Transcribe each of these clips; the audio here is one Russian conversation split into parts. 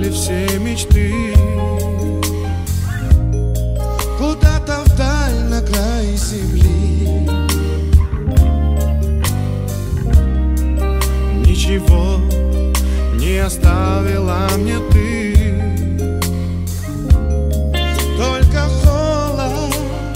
пропали все мечты. Куда-то вдаль на край земли. Ничего не оставила мне ты, только холод,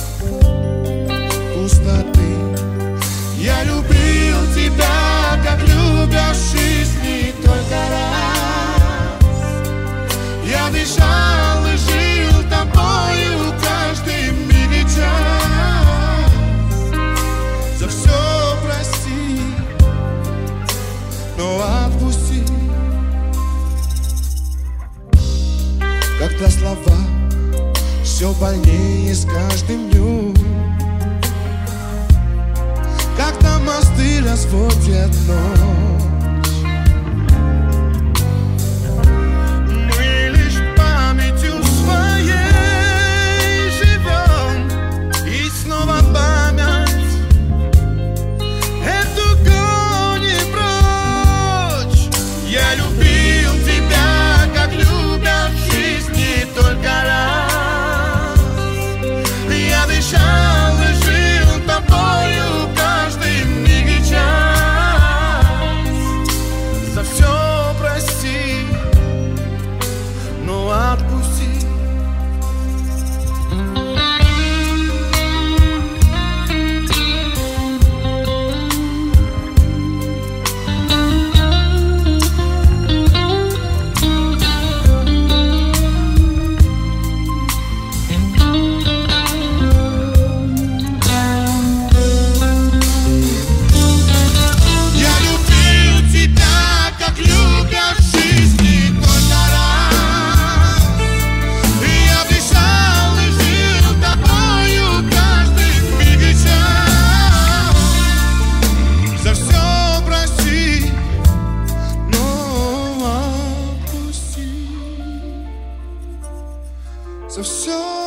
пустоты. Я любил тебя, как любят в жизни только раз. Я дышал и жил тобою каждый миг и час. За все прости, но отпусти. Когда слова все больнее с каждым днем, когда мосты разводят ночь, мы лишь памятью своей живем, и снова память эту гонит прочь. Я любил тебя, как любят в жизни только раз. Я дышал и жил тобою каждый миг и час. За все прости, но отпусти. So